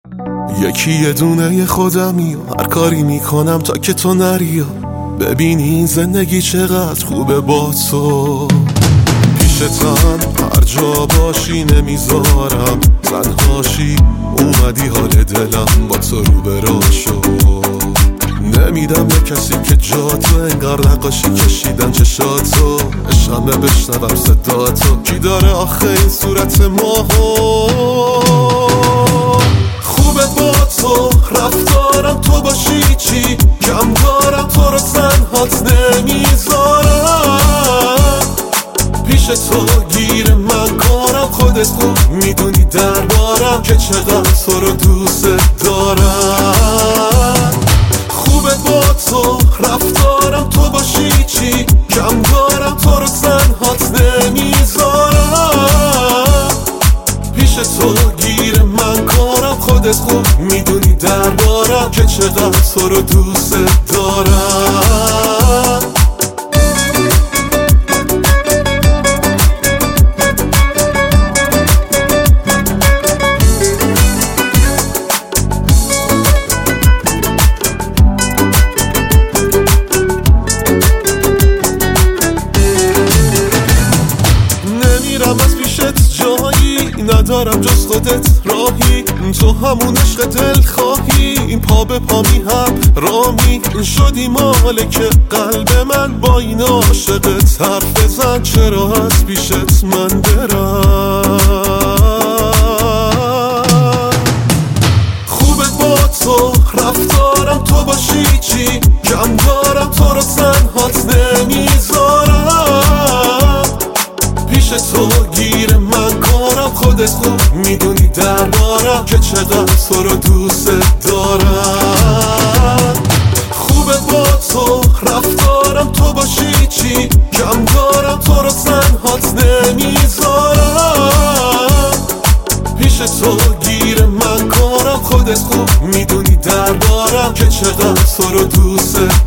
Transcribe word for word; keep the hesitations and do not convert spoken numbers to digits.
یکی یه دونه خودمی و هر کاری میکنم تا که تو نری. ببینی این زندگی چقدر خوبه با تو. پیشتم هر جا باشی نمیذارم تنهاشی. اومدی حال دلم با تو رو به راه شد. نمیدم به کسی که جا تو انگار نقاشی کشیدم چشاتو. شمه بشنوم صداتو. کی داره آخه این صورت ماهو؟ خوبه با تو رفتارم تو باشی چی؟ کم دارم تو رو تنهات نمیذارم. پیش تو گیر من کارم. خودت خوب میدونی دربارم که چقدر تو رو دوست دارم. خوبه با تو رفتارم تو باشی چی؟ کم دارم تو رو تنهات نمیذارم. پیش تو گیر من کارم. خودت خوب میدونی دربارم که چقدر تو رو دوست دارم. از پیشت جایی ندارم جز خودت راهی. تو همون عشق دل خواهی. این پا به پا می هم رامی شدی مالک قلب من. با این عاشقت حرف بزن چرا از پیشت من برم. خوبه با تو رفتارم تو باشی چی؟ کم دارم تو رو تنهات نمیذارم. پیش تو گیر من کارم. خودت خوب میدونی دربارم که چقدر تو رو دوست دارم. خوبه با تو رفتارم تو باشی چی؟ کم دارم تو رو تنهات نمیذارم. پیش تو گیر من کارم. خودت خوب میدونی دربارم که چقدر تو رو دوست